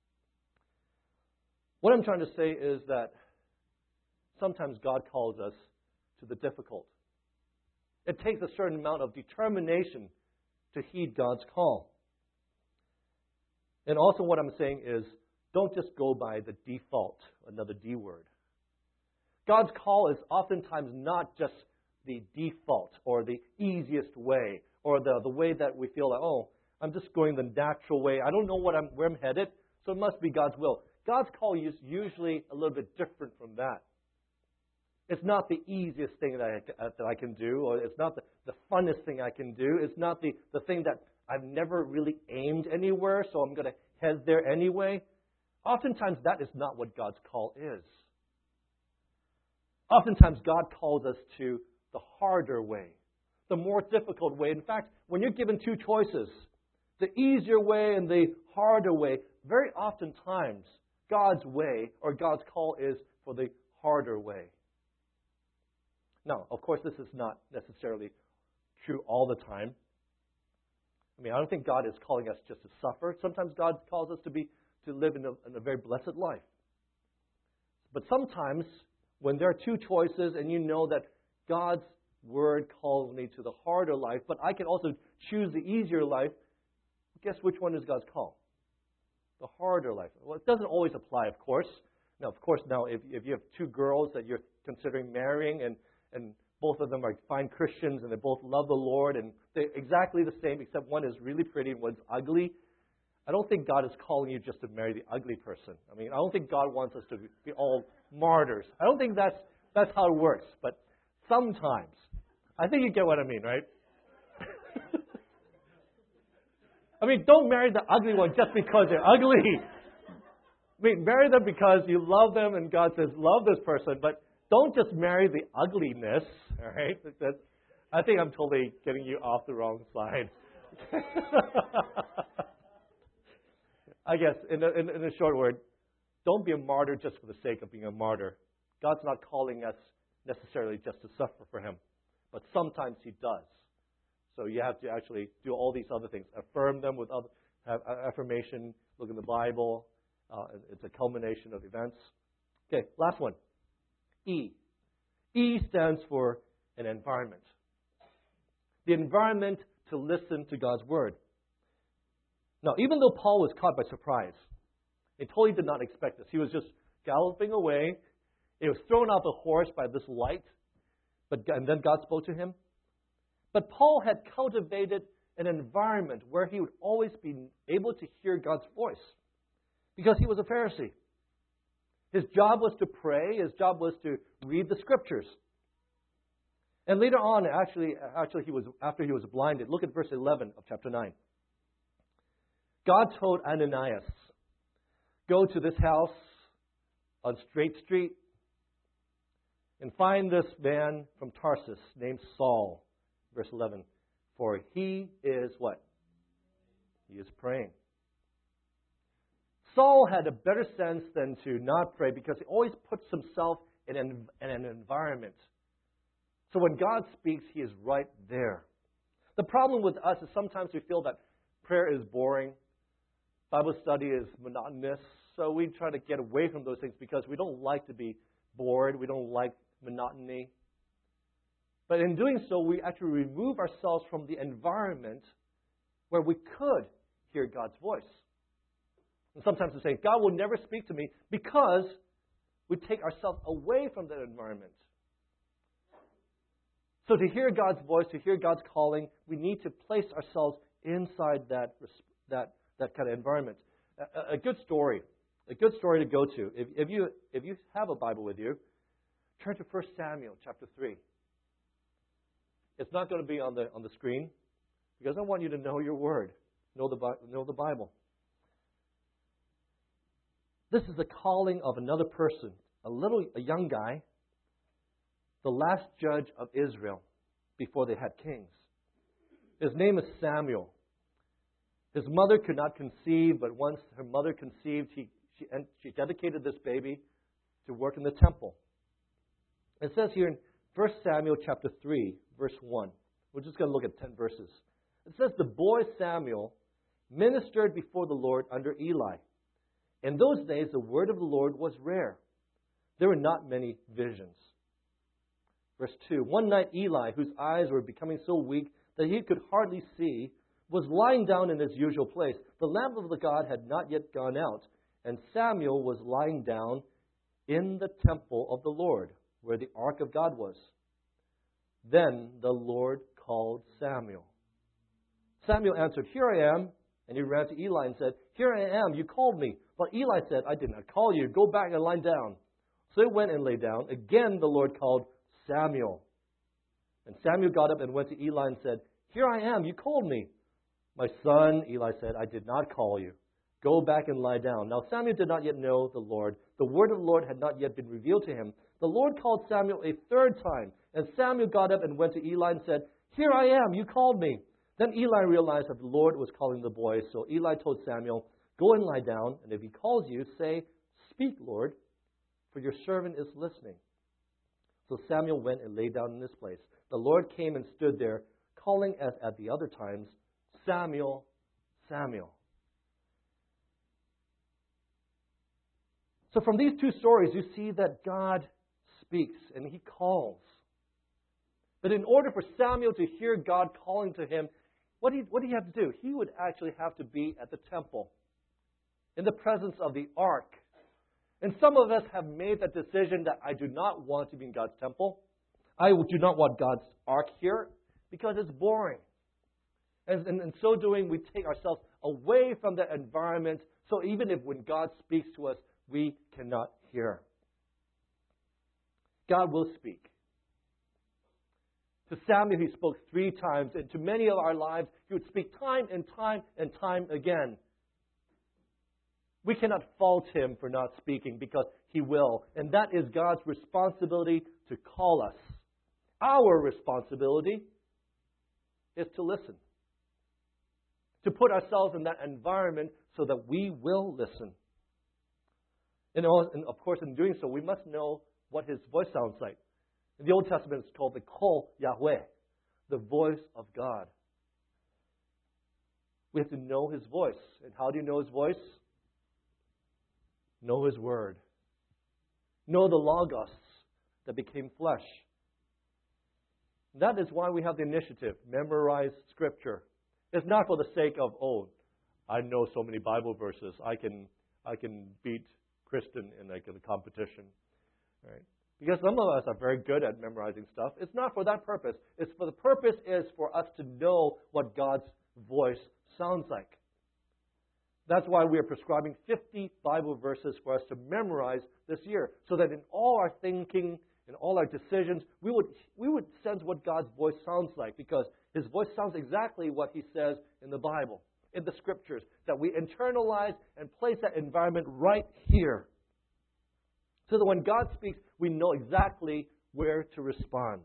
What I'm trying to say is that sometimes God calls us to the difficult. It takes a certain amount of determination to heed God's call. And also what I'm saying is, don't just go by the default, another D word. God's call is oftentimes not just the default or the easiest way or the, the way that we feel like, oh, I'm just going the natural way. I don't know what I'm, where I'm headed, so it must be God's will. God's call is usually a little bit different from that. It's not the easiest thing that I, that I can do, or it's not the, the funnest thing I can do. It's not the, the thing that I've never really aimed anywhere, so I'm going to head there anyway. Oftentimes, that is not what God's call is. Oftentimes, God calls us to the harder way, the more difficult way. In fact, when you're given two choices, the easier way and the harder way, very oftentimes, God's way or God's call is for the harder way. Now, of course, this is not necessarily true all the time. I mean, I don't think God is calling us just to suffer. Sometimes God calls us to be to live in a, in a very blessed life. But sometimes, when there are two choices and you know that God's word calls me to the harder life, but I can also choose the easier life, guess which one is God's call? The harder life. Well, it doesn't always apply, of course. Now, of course, now, if, if you have two girls that you're considering marrying and and both of them are fine Christians and they both love the Lord and they're exactly the same except one is really pretty and one's ugly, I don't think God is calling you just to marry the ugly person. I mean, I don't think God wants us to be all martyrs. I don't think that's that's how it works. But sometimes, I think you get what I mean, right? I mean, don't marry the ugly one just because they're ugly. I mean, marry them because you love them and God says, love this person, but don't just marry the ugliness, all right? That's, I think I'm totally getting you off the wrong side. I guess, in a, in, in a short word, don't be a martyr just for the sake of being a martyr. God's not calling us necessarily just to suffer for Him, but sometimes He does. So you have to actually do all these other things. Affirm them with other, have affirmation, look in the Bible. Uh, it's a culmination of events. Okay, last one. E. E stands for an environment. The environment to listen to God's Word. Now, even though Paul was caught by surprise, he totally did not expect this. He was just galloping away. He was thrown off the horse by this light, but and then God spoke to him. But Paul had cultivated an environment where he would always be able to hear God's voice because he was a Pharisee. His job was to pray. His job was to read the Scriptures. And later on, actually, actually, he was after he was blinded. Look at verse eleven of chapter nine. God told Ananias, "Go to this house on Straight Street and find this man from Tarsus named Saul." Verse eleven. For he is what? He is praying. Saul had a better sense than to not pray because he always puts himself in an, in an environment. So when God speaks, He is right there. The problem with us is sometimes we feel that prayer is boring, Bible study is monotonous, so we try to get away from those things because we don't like to be bored, we don't like monotony. But in doing so, we actually remove ourselves from the environment where we could hear God's voice. And sometimes we say, God will never speak to me because we take ourselves away from that environment. So to hear God's voice, to hear God's calling, we need to place ourselves inside that, that, that kind of environment. A, a good story, a good story to go to. If, if, you, if you have a Bible with you, turn to First Samuel chapter three. It's not going to be on the, on the screen because I want you to know your word, know the, know the Bible. This is the calling of another person, a little, a young guy, the last judge of Israel before they had kings. His name is Samuel. His mother could not conceive, but once her mother conceived, he, she, and she dedicated this baby to work in the temple. It says here in First Samuel chapter three, verse one. We're just going to look at ten verses. It says, the boy Samuel ministered before the Lord under Eli. In those days, the word of the Lord was rare. There were not many visions. Verse two. One night Eli, whose eyes were becoming so weak that he could hardly see, was lying down in his usual place. The lamp of the God had not yet gone out, and Samuel was lying down in the temple of the Lord, where the ark of God was. Then the Lord called Samuel. Samuel answered, Here I am. And he ran to Eli and said, Here I am, you called me. But Eli said, I did not call you. Go back and lie down. So he went and lay down. Again the Lord called Samuel. And Samuel got up and went to Eli and said, Here I am, you called me. My son, Eli said, I did not call you. Go back and lie down. Now Samuel did not yet know the Lord. The word of the Lord had not yet been revealed to him. The Lord called Samuel a third time. And Samuel got up and went to Eli and said, Here I am, you called me. Then Eli realized that the Lord was calling the boy. So Eli told Samuel, Go and lie down, and if he calls you, say, Speak, Lord, for your servant is listening. So Samuel went and lay down in this place. The Lord came and stood there, calling as at the other times, Samuel, Samuel. So from these two stories, you see that God speaks and he calls. But in order for Samuel to hear God calling to him, what did, what did he have to do? He would actually have to be at the temple, in the presence of the ark. And some of us have made that decision that I do not want to be in God's temple. I do not want God's ark here because it's boring. And in, in so doing, we take ourselves away from that environment. So even if when God speaks to us, we cannot hear. God will speak. To Samuel, he spoke three times. And to many of our lives, he would speak time and time and time again. We cannot fault him for not speaking because he will. And that is God's responsibility to call us. Our responsibility is to listen. To put ourselves in that environment so that we will listen. And of course, in doing so, we must know what his voice sounds like. In the Old Testament, it's called the Kol Yahweh, the voice of God. We have to know his voice. And how do you know his voice? Know his word. Know the Logos that became flesh. That is why we have the initiative, memorize Scripture. It's not for the sake of, oh, I know so many Bible verses, I can I can beat Kristen in like a competition. Right? Because some of us are very good at memorizing stuff. It's not for that purpose. It's for the purpose is for us to know what God's voice sounds like. That's why we are prescribing fifty Bible verses for us to memorize this year, so that in all our thinking, in all our decisions, we would we would sense what God's voice sounds like, because his voice sounds exactly what he says in the Bible, in the Scriptures, that we internalize and place that environment right here. So that when God speaks, we know exactly where to respond.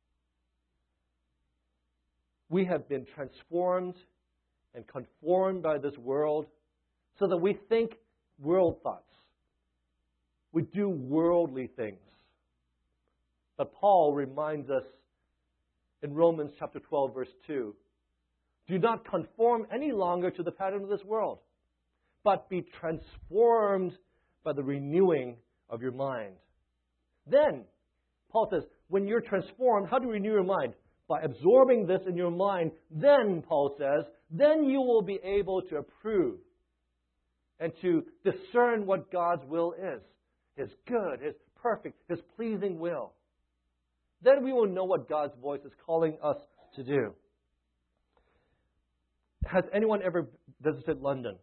We have been transformed and conformed by this world so that we think world thoughts. We do worldly things. But Paul reminds us in Romans chapter twelve, verse two, do not conform any longer to the pattern of this world, but be transformed by the renewing of your mind. Then, Paul says, when you're transformed, how do you renew your mind? By absorbing this in your mind, then, Paul says, then you will be able to approve and to discern what God's will is. His good, His perfect, His pleasing will. Then we will know what God's voice is calling us to do. Has anyone ever visited London?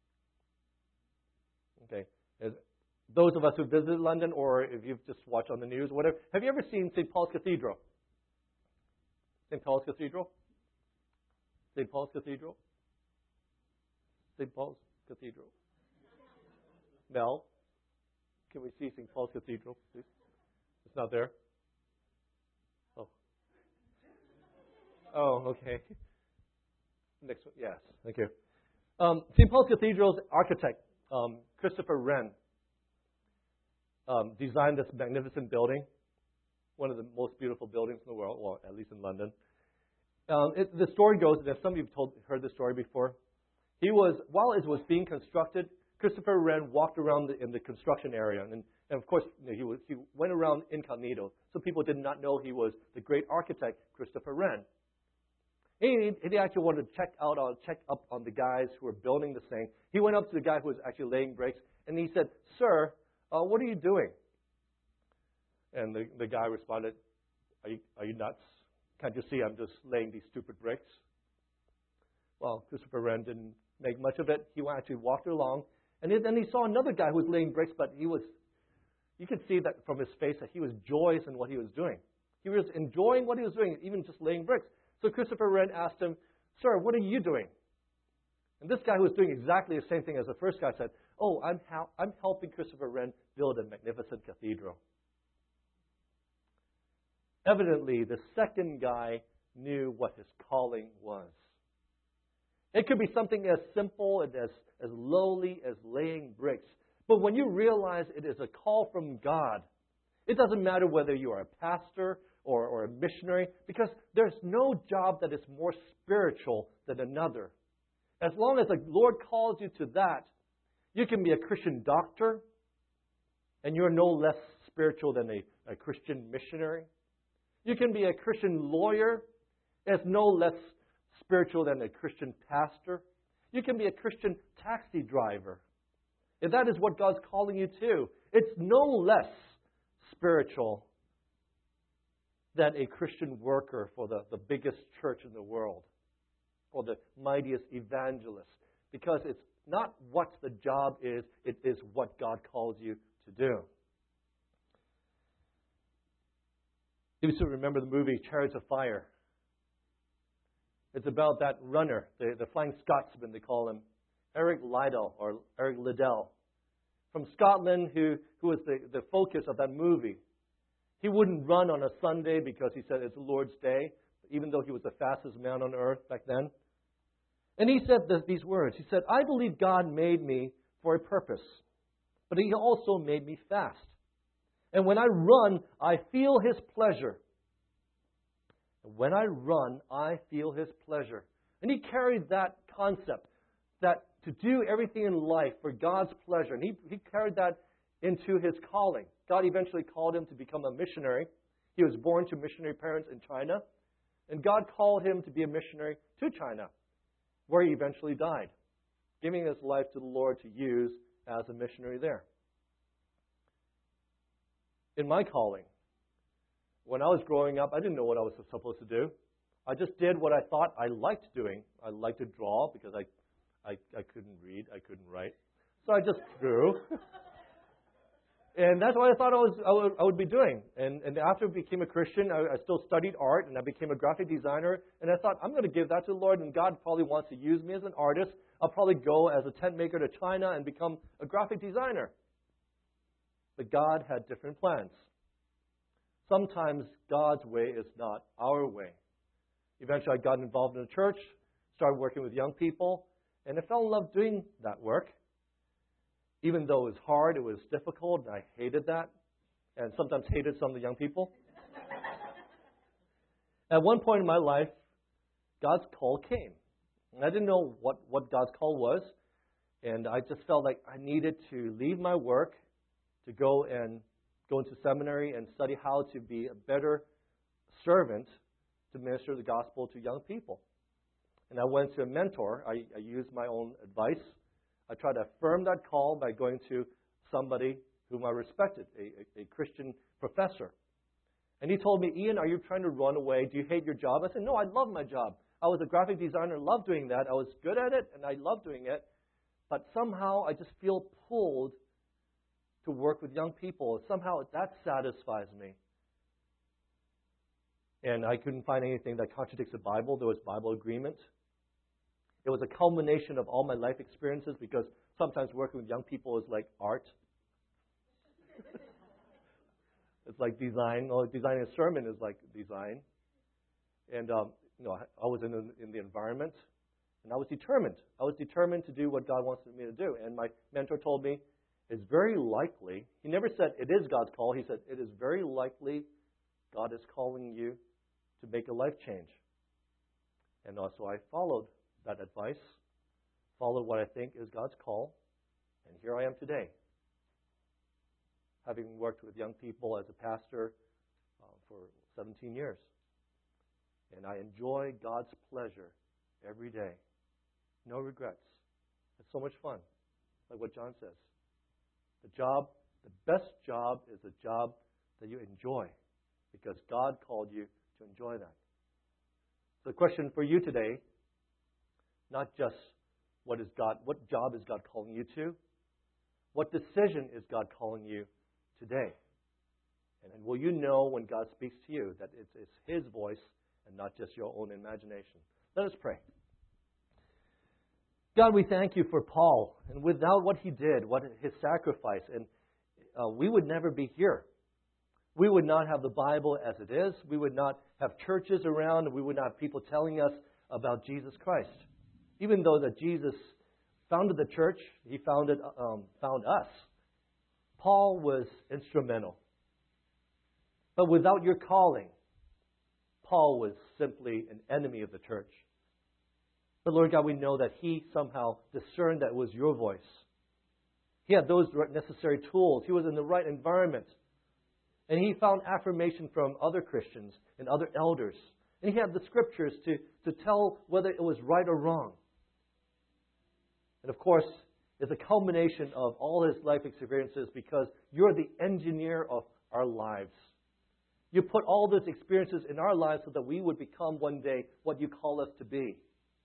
Okay. Those of us who visited London, or if you've just watched on the news or whatever, have you ever seen Saint Paul's Cathedral? Saint Paul's Cathedral? Saint Paul's Cathedral? Saint Paul's Cathedral? Mel? Can we see Saint Paul's Cathedral, please? It's not there? Oh. Oh, okay. Next one. Yes, thank you. Um, Saint Paul's Cathedral's architect, um, Christopher Wren, um, designed this magnificent building, one of the most beautiful buildings in the world, well, at least in London. Um, it, the story goes, and some of you have told, heard this story before. He was, while it was being constructed, Christopher Wren walked around the, in the construction area, and, and of course, you know, he, was, he went around incognito, so people did not know he was the great architect, Christopher Wren. He, he actually wanted to check out, uh, check up on the guys who were building this thing. He went up to the guy who was actually laying bricks, and he said, "Sir, uh, what are you doing?" And the, the guy responded, are you, are you nuts? Can't you see I'm just laying these stupid bricks? Well, Christopher Wren didn't make much of it. He actually walked along, and then he saw another guy who was laying bricks, but he was, you could see that from his face that he was joyous in what he was doing. He was enjoying what he was doing, even just laying bricks. So Christopher Wren asked him, "Sir, what are you doing?" And this guy who was doing exactly the same thing as the first guy said, "Oh, I'm, ha- I'm helping Christopher Wren build a magnificent cathedral." Evidently, the second guy knew what his calling was. It could be something as simple and as, as lowly as laying bricks. But when you realize it is a call from God, it doesn't matter whether you are a pastor or, or a missionary, because there's no job that is more spiritual than another. As long as the Lord calls you to that, you can be a Christian doctor, and you're no less spiritual than a, a Christian missionary. You can be a Christian lawyer, as no less spiritual than a Christian pastor. You can be a Christian taxi driver. If that is what God's calling you to, it's no less spiritual than a Christian worker for the, the biggest church in the world or the mightiest evangelist. Because it's not what the job is, it is what God calls you to do. You still remember the movie Chariots of Fire. It's about that runner, the, the Flying Scotsman, they call him, Eric Liddell, or Eric Liddell, from Scotland, who, who was the, the focus of that movie. He wouldn't run on a Sunday because he said it's the Lord's day, even though he was the fastest man on earth back then. And he said this, these words. He said, "I believe God made me for a purpose, but He also made me fast. And when I run, I feel His pleasure. And when I run, I feel His pleasure." And he carried that concept, that to do everything in life for God's pleasure. And he, he carried that into his calling. God eventually called him to become a missionary. He was born to missionary parents in China. And God called him to be a missionary to China, where he eventually died, giving his life to the Lord to use as a missionary there. In my calling, when I was growing up, I didn't know what I was supposed to do. I just did what I thought I liked doing. I liked to draw because I, I, I couldn't read, I couldn't write. So I just drew. And that's what I thought I, was, I, would, I would be doing. And, and after I became a Christian, I, I still studied art, and I became a graphic designer. And I thought, I'm going to give that to the Lord, and God probably wants to use me as an artist. I'll probably go as a tent maker to China and become a graphic designer. But God had different plans. Sometimes God's way is not our way. Eventually, I got involved in a church, started working with young people, and I fell in love doing that work. Even though it was hard, it was difficult, and I hated that, and sometimes hated some of the young people. At one point in my life, God's call came. And I didn't know what, what God's call was, and I just felt like I needed to leave my work to go and go into seminary and study how to be a better servant to minister the gospel to young people. And I went to a mentor. I, I used my own advice. I tried to affirm that call by going to somebody whom I respected, a, a, a Christian professor. And he told me, Ian, are you trying to run away? Do you hate your job? I said, no, I love my job. I was a graphic designer, loved doing that. I was good at it, and I loved doing it. But somehow I just feel pulled to work with young people. Somehow that satisfies me. And I couldn't find anything that contradicts the Bible. There was Bible agreement. It was a culmination of all my life experiences because sometimes working with young people is like art. It's like design. Well, designing a sermon is like design. And um, you know, I was in the, in the environment, and I was determined. I was determined to do what God wants me to do. And my mentor told me, it's very likely, he never said it is God's call. He said, it is very likely God is calling you to make a life change. And also I followed that advice, followed what I think is God's call, and here I am today, having worked with young people as a pastor uh, for seventeen years. And I enjoy God's pleasure every day. No regrets. It's so much fun, like what John says. The job, the best job is a job that you enjoy because God called you to enjoy that. So the question for you today, not just what is God, what job is God calling you to, what decision is God calling you today? And then will you know when God speaks to you that it's, it's His voice and not just your own imagination? Let us pray. God, we thank you for Paul, and without what he did, what his sacrifice, and uh, we would never be here. We would not have the Bible as it is. We would not have churches around. We would not have people telling us about Jesus Christ. Even though that Jesus founded the church, he founded, um, found us. Paul was instrumental. But without your calling, Paul was simply an enemy of the church. But Lord God, we know that he somehow discerned that it was your voice. He had those necessary tools. He was in the right environment. And he found affirmation from other Christians and other elders. And he had the scriptures to, to tell whether it was right or wrong. And of course, it's a culmination of all his life experiences because you're the engineer of our lives. You put all those experiences in our lives so that we would become one day what you call us to be.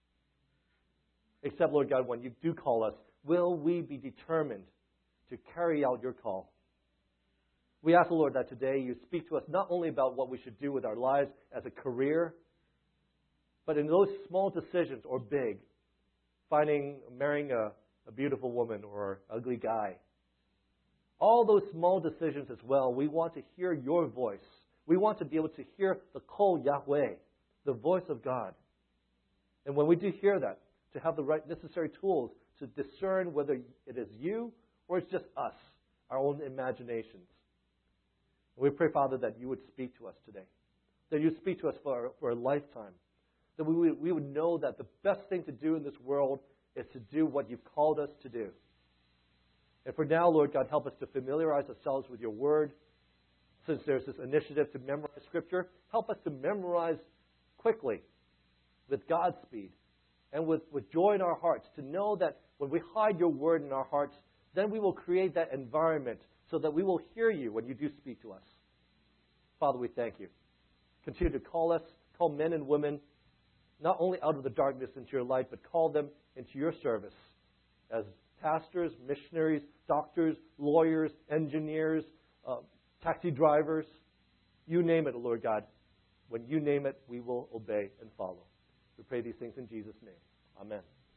Except, Lord God, when you do call us, will we be determined to carry out your call? We ask, Lord, that today you speak to us not only about what we should do with our lives as a career, but in those small decisions or big, finding, marrying a, a beautiful woman or an ugly guy. All those small decisions as well, we want to hear your voice. We want to be able to hear the Kol Yahweh, the voice of God. And when we do hear that, to have the right necessary tools to discern whether it is you or it's just us, our own imaginations. And we pray, Father, that you would speak to us today, that you speak to us for, for a lifetime, that we would, we would know that the best thing to do in this world is to do what you've called us to do. And for now, Lord God, help us to familiarize ourselves with your word. Since there's this initiative to memorize Scripture, help us to memorize quickly with God's speed and with, with joy in our hearts, to know that when we hide your word in our hearts, then we will create that environment so that we will hear you when you do speak to us. Father, we thank you. Continue to call us, call men and women, not only out of the darkness into your light, but call them into your service as pastors, missionaries, doctors, lawyers, engineers, uh, taxi drivers. You name it, Lord God. When you name it, we will obey and follow. We pray these things in Jesus' name. Amen.